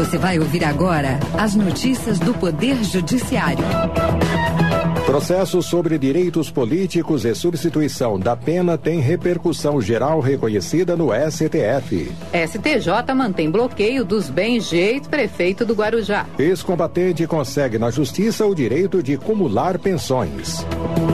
Você vai ouvir agora as notícias do Poder Judiciário. Processo sobre direitos políticos e substituição da pena tem repercussão geral reconhecida no STF. STJ mantém bloqueio dos bens de ex-prefeito do Guarujá. Ex-combatente consegue na justiça o direito de cumular pensões.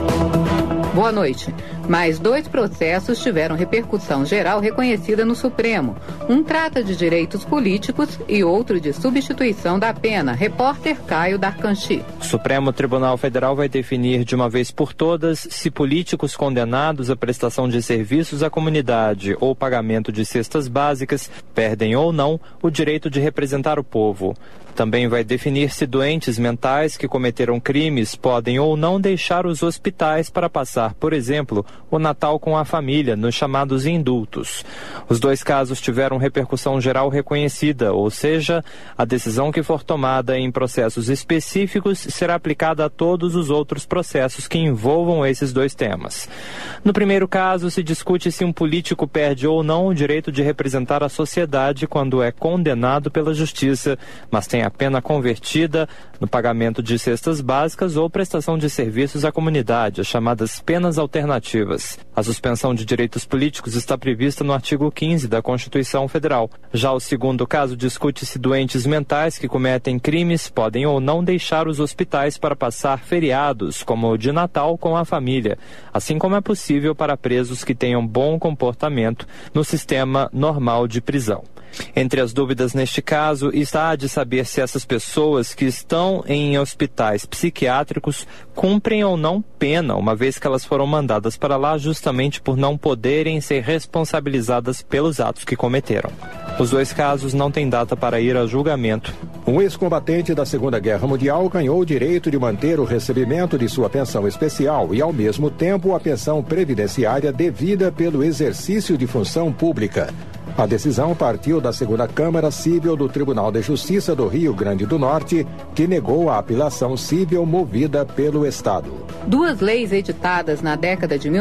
Boa noite. Mais 2 processos tiveram repercussão geral reconhecida no Supremo. Um trata de direitos políticos e outro de substituição da pena. Repórter Caio Darcanchi. O Supremo Tribunal Federal vai definir de uma vez por todas se políticos condenados à prestação de serviços à comunidade ou pagamento de cestas básicas perdem ou não o direito de representar o povo. Também vai definir se doentes mentais que cometeram crimes podem ou não deixar os hospitais para passar, por exemplo, o Natal com a família, nos chamados indultos. Os 2 casos tiveram repercussão geral reconhecida, ou seja, a decisão que for tomada em processos específicos será aplicada a todos os outros processos que envolvam esses 2 temas. No primeiro caso, se discute se um político perde ou não o direito de representar a sociedade quando é condenado pela justiça, mas tem a pena convertida no pagamento de cestas básicas ou prestação de serviços à comunidade, as chamadas penas alternativas. A suspensão de direitos políticos está prevista no artigo 15 da Constituição Federal. Já o segundo caso discute se doentes mentais que cometem crimes podem ou não deixar os hospitais para passar feriados, como o de Natal, com a família, assim como é possível para presos que tenham bom comportamento no sistema normal de prisão. Entre as dúvidas neste caso está a de saber se essas pessoas que estão em hospitais psiquiátricos cumprem ou não pena, uma vez que elas foram mandadas para lá justamente por não poderem ser responsabilizadas pelos atos que cometeram. Os 2 casos não têm data para ir a julgamento. Um ex-combatente da Segunda Guerra Mundial ganhou o direito de manter o recebimento de sua pensão especial e, ao mesmo tempo, a pensão previdenciária devida pelo exercício de função pública. A decisão partiu da Segunda Câmara Cível do Tribunal de Justiça do Rio Grande do Norte, que negou a apelação cível movida pelo Estado. 2 leis editadas na década de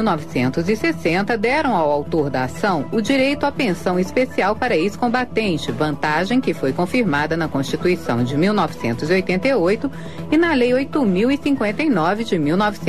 1960 deram ao autor da ação o direito à pensão especial para ex-combatente, vantagem que foi confirmada na Constituição de 1988 e na Lei 8.059 de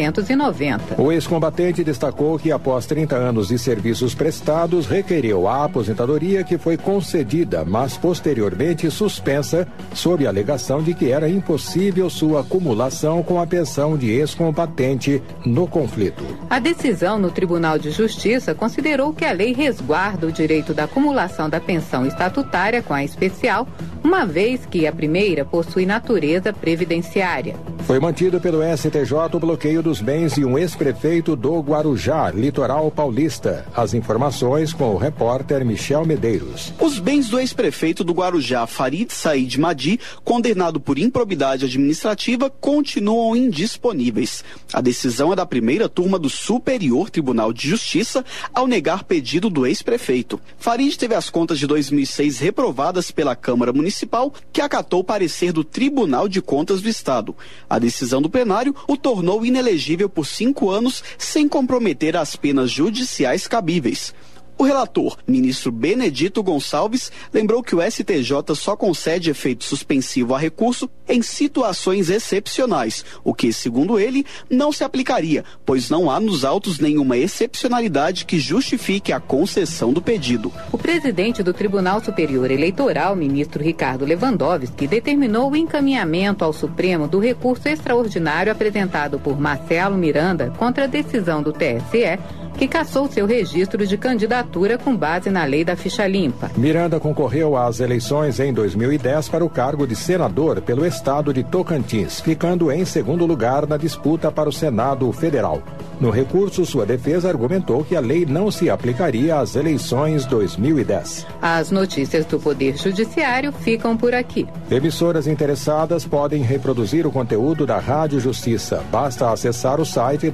1990. O ex-combatente destacou que, após 30 anos de serviços prestados, requereu a aposentadoria que foi concedida, mas posteriormente suspensa, sob a alegação de que era impossível sua acumulação com a pensão de ex-combatente no conflito. A decisão no Tribunal de Justiça considerou que a lei resguarda o direito da acumulação da pensão estatutária com a especial, uma vez que a primeira possui natureza previdenciária. Foi mantido pelo STJ o bloqueio dos bens de um ex-prefeito do Guarujá, litoral paulista. As informações com o repórter Michel Medeiros. Os bens do ex-prefeito do Guarujá, Farid Said Madi, condenado por improbidade administrativa, continuam indisponíveis. A decisão é da primeira turma do Superior Tribunal de Justiça ao negar pedido do ex-prefeito. Farid teve as contas de 2006 reprovadas pela Câmara Municipal, que acatou o parecer do Tribunal de Contas do Estado. A decisão do plenário o tornou inelegível por 5 anos, sem comprometer as penas judiciais cabíveis. O relator, ministro Benedito Gonçalves, lembrou que o STJ só concede efeito suspensivo a recurso em situações excepcionais, o que, segundo ele, não se aplicaria, pois não há nos autos nenhuma excepcionalidade que justifique a concessão do pedido. O presidente do Tribunal Superior Eleitoral, ministro Ricardo Lewandowski, determinou o encaminhamento ao Supremo do recurso extraordinário apresentado por Marcelo Miranda contra a decisão do TSE, que cassou seu registro de candidatura com base na lei da ficha limpa. Miranda concorreu às eleições em 2010 para o cargo de senador pelo estado de Tocantins, ficando em segundo lugar na disputa para o Senado Federal. No recurso, sua defesa argumentou que a lei não se aplicaria às eleições 2010. As notícias do Poder Judiciário ficam por aqui. Emissoras interessadas podem reproduzir o conteúdo da Rádio Justiça. Basta acessar o site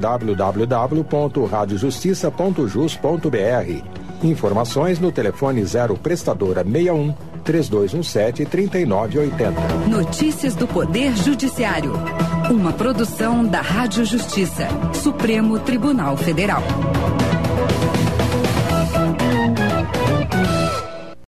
www.radiojustiça.jus.br. Informações no telefone 0 prestadora 61 3217 3980. Notícias do Poder Judiciário. Uma produção da Rádio Justiça, Supremo Tribunal Federal.